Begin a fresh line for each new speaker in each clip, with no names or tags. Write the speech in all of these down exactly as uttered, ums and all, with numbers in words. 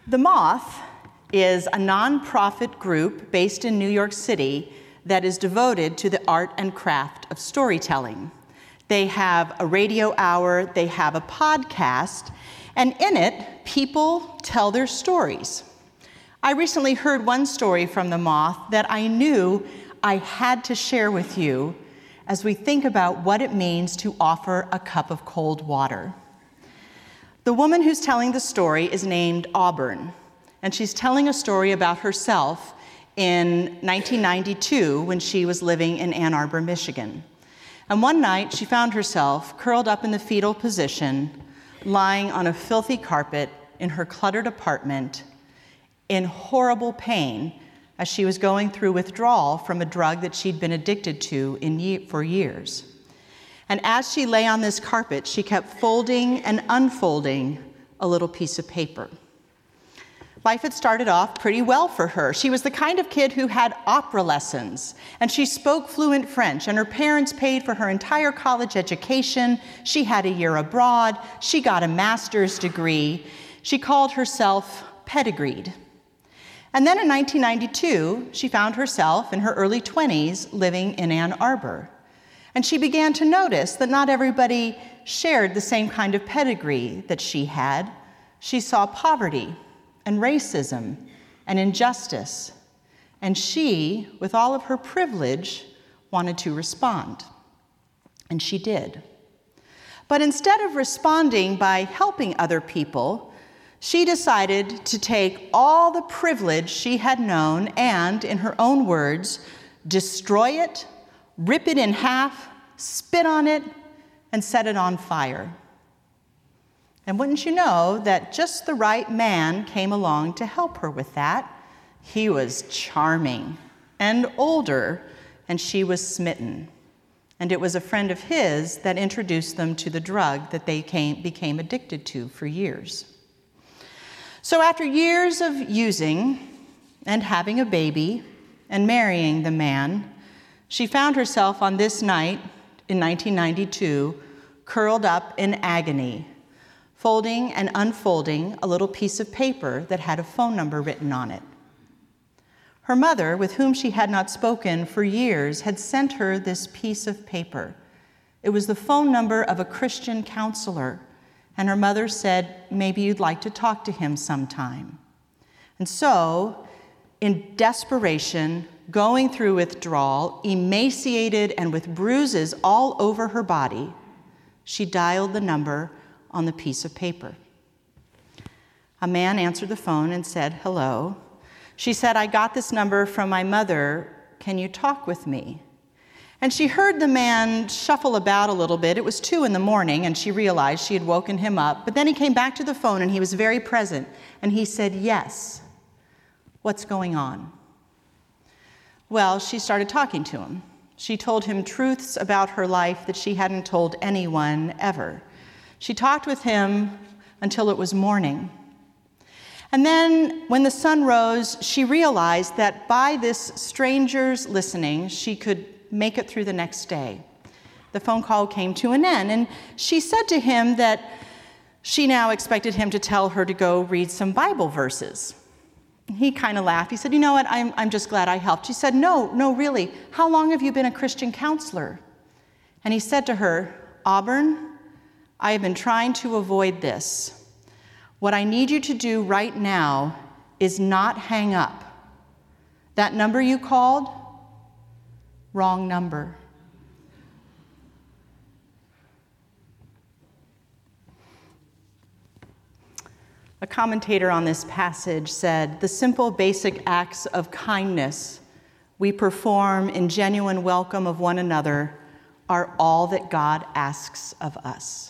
The Moth is a nonprofit group based in New York City that is devoted to the art and craft of storytelling. They have a radio hour, they have a podcast, and in it, people tell their stories. I recently heard one story from The Moth that I knew I had to share with you as we think about what it means to offer a cup of cold water. The woman who's telling the story is named Auburn, and she's telling a story about herself in nineteen ninety-two when she was living in Ann Arbor, Michigan. And one night she found herself curled up in the fetal position, lying on a filthy carpet in her cluttered apartment in horrible pain as she was going through withdrawal from a drug that she'd been addicted to in ye- for years. And as she lay on this carpet, she kept folding and unfolding a little piece of paper. Life had started off pretty well for her. She was the kind of kid who had opera lessons, and she spoke fluent French, and her parents paid for her entire college education. She had a year abroad. She got a master's degree. She called herself pedigreed. And then in nineteen ninety-two, she found herself in her early twenties living in Ann Arbor. And she began to notice that not everybody shared the same kind of pedigree that she had. She saw poverty and racism and injustice. And she, with all of her privilege, wanted to respond. And she did. But instead of responding by helping other people, she decided to take all the privilege she had known and, in her own words, destroy it, rip it in half, spit on it, and set it on fire. And wouldn't you know that just the right man came along to help her with that? He was charming and older, and she was smitten. And it was a friend of his that introduced them to the drug that they came, became addicted to for years. So after years of using and having a baby and marrying the man, she found herself on this night in nineteen ninety-two, curled up in agony, folding and unfolding a little piece of paper that had a phone number written on it. Her mother, with whom she had not spoken for years, had sent her this piece of paper. It was the phone number of a Christian counselor, and her mother said, maybe you'd like to talk to him sometime. And so, in desperation, going through withdrawal, emaciated and with bruises all over her body, she dialed the number on the piece of paper. A man answered the phone and said, hello. She said, I got this number from my mother. Can you talk with me? And she heard the man shuffle about a little bit. It was two in the morning, and she realized she had woken him up. But then he came back to the phone, and he was very present. And he said, yes. What's going on? Well, she started talking to him. She told him truths about her life that she hadn't told anyone ever. She talked with him until it was morning. And then when the sun rose, she realized that by this stranger's listening, she could make it through the next day. The phone call came to an end, and she said to him that she now expected him to tell her to go read some Bible verses. He kind of laughed. He said, you know what, I'm, I'm just glad I helped. She said, no, no, really, how long have you been a Christian counselor? And he said to her, Auburn, I have been trying to avoid this. What I need you to do right now is not hang up. That number you called, wrong number. A commentator on this passage said, the simple basic acts of kindness we perform in genuine welcome of one another are all that God asks of us.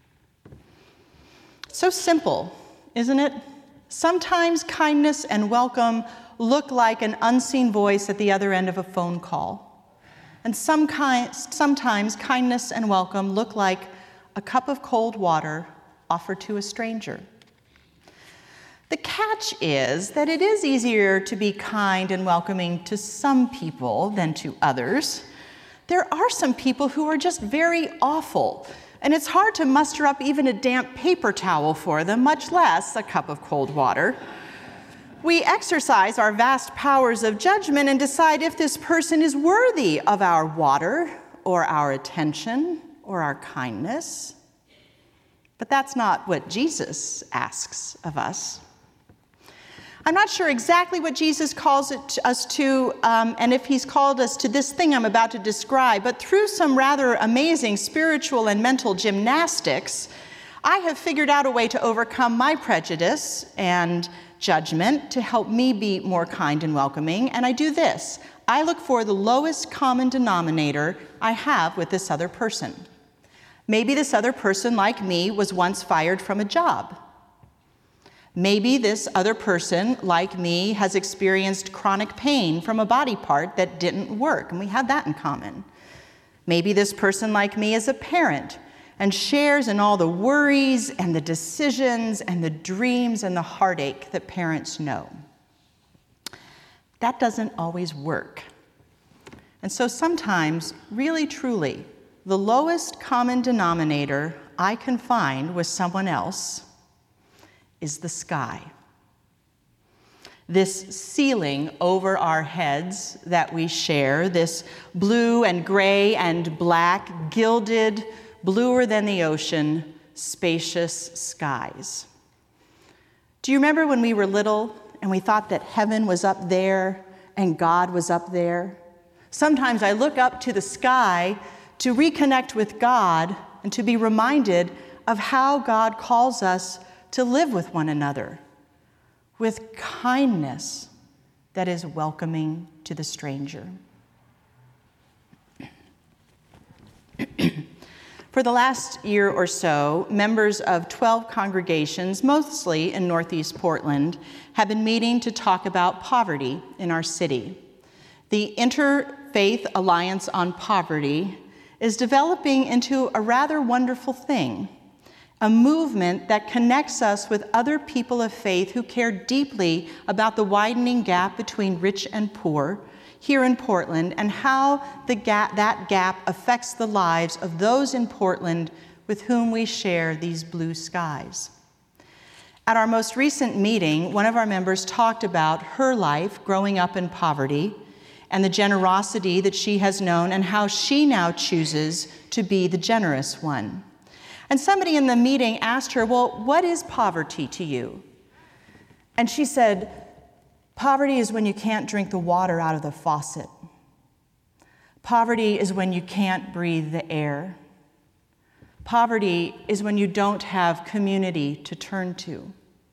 So simple, isn't it? Sometimes kindness and welcome look like an unseen voice at the other end of a phone call. And some kind, sometimes kindness and welcome look like a cup of cold water offered to a stranger. The catch is that it is easier to be kind and welcoming to some people than to others. There are some people who are just very awful, and it's hard to muster up even a damp paper towel for them, much less a cup of cold water. We exercise our vast powers of judgment and decide if this person is worthy of our water or our attention or our kindness. But that's not what Jesus asks of us. I'm not sure exactly what Jesus calls it to us to, um, and if he's called us to this thing I'm about to describe, but through some rather amazing spiritual and mental gymnastics, I have figured out a way to overcome my prejudice and judgment to help me be more kind and welcoming, and I do this. I look for the lowest common denominator I have with this other person. Maybe this other person, like me, was once fired from a job. Maybe this other person, like me, has experienced chronic pain from a body part that didn't work, and we have that in common. Maybe this person, like me, is a parent and shares in all the worries and the decisions and the dreams and the heartache that parents know. That doesn't always work. And so sometimes, really truly, the lowest common denominator I can find with someone else is the sky. This ceiling over our heads that we share, this blue and gray and black, gilded, bluer than the ocean, spacious skies. Do you remember when we were little and we thought that heaven was up there and God was up there? Sometimes I look up to the sky to reconnect with God and to be reminded of how God calls us to live with one another, with kindness that is welcoming to the stranger. For the last year or so, members of twelve congregations, mostly in Northeast Portland, have been meeting to talk about poverty in our city. The Interfaith Alliance on Poverty is developing into a rather wonderful thing, a movement that connects us with other people of faith who care deeply about the widening gap between rich and poor here in Portland and how the gap, that gap affects the lives of those in Portland with whom we share these blue skies. At our most recent meeting, one of our members talked about her life growing up in poverty and the generosity that she has known and how she now chooses to be the generous one. And somebody in the meeting asked her, well, what is poverty to you? And she said, poverty is when you can't drink the water out of the faucet. Poverty is when you can't breathe the air. Poverty is when you don't have community to turn to.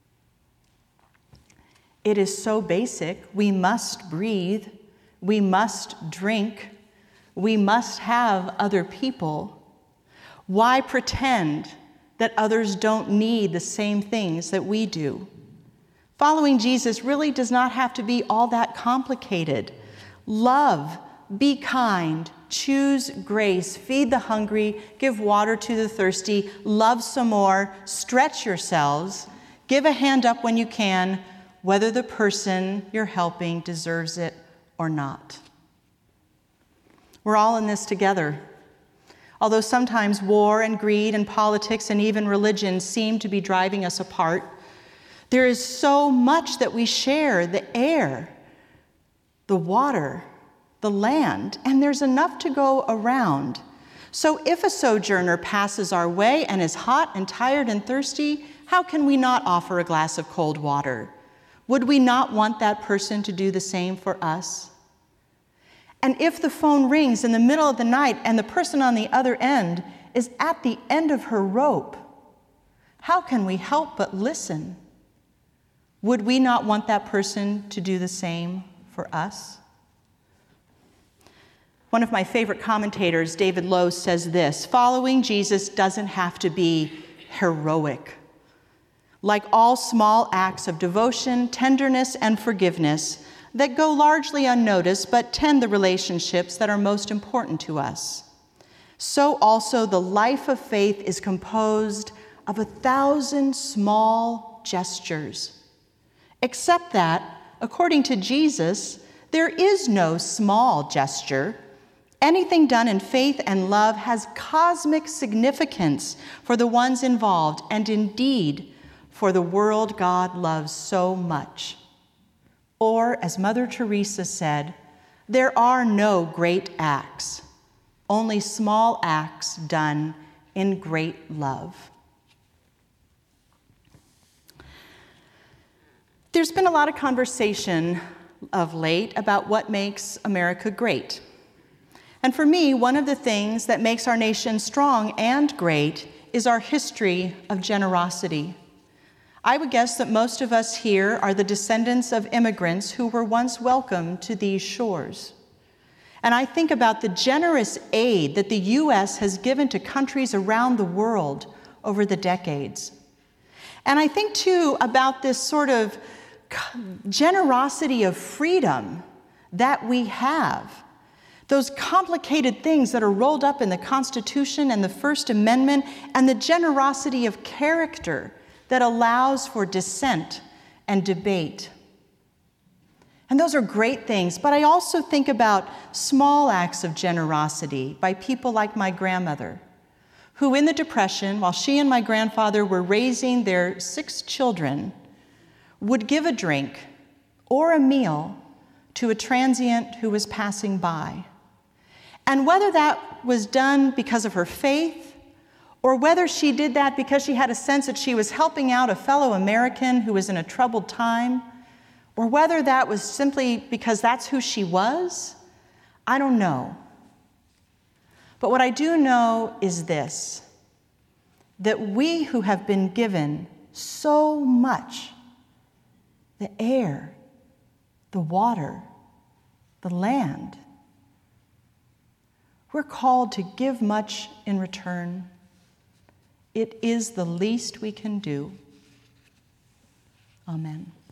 It is so basic. We must breathe. We must drink. We must have other people. Why pretend that others don't need the same things that we do? Following Jesus really does not have to be all that complicated. Love, be kind, choose grace, feed the hungry, give water to the thirsty, love some more, stretch yourselves, give a hand up when you can, whether the person you're helping deserves it or not. We're all in this together. Although sometimes war and greed and politics and even religion seem to be driving us apart, there is so much that we share: the air, the water, the land, and there's enough to go around. So if a sojourner passes our way and is hot and tired and thirsty, how can we not offer a glass of cold water? Would we not want that person to do the same for us? And if the phone rings in the middle of the night and the person on the other end is at the end of her rope, how can we help but listen? Would we not want that person to do the same for us? One of my favorite commentators, David Lowe, says this: following Jesus doesn't have to be heroic. Like all small acts of devotion, tenderness, and forgiveness that go largely unnoticed but tend the relationships that are most important to us, so also the life of faith is composed of a thousand small gestures. Except that, according to Jesus, there is no small gesture Anything done in faith and love has cosmic significance for the ones involved, and indeed for the world God loves so much. Or, as Mother Teresa said, there are no great acts, only small acts done in great love. There's been a lot of conversation of late about what makes America great. And for me, one of the things that makes our nation strong and great is our history of generosity. I would guess that most of us here are the descendants of immigrants who were once welcomed to these shores. And I think about the generous aid that the U S has given to countries around the world over the decades. And I think, too, about this sort of generosity of freedom that we have. Those complicated things that are rolled up in the Constitution and the First Amendment, and the generosity of character that allows for dissent and debate. And those are great things, but I also think about small acts of generosity by people like my grandmother, who in the Depression, while she and my grandfather were raising their six children, would give a drink or a meal to a transient who was passing by. And whether that was done because of her faith, or whether she did that because she had a sense that she was helping out a fellow American who was in a troubled time, or whether that was simply because that's who she was, I don't know. But what I do know is this, that we who have been given so much, the air, the water, the land, we're called to give much in return. It is the least we can do. Amen.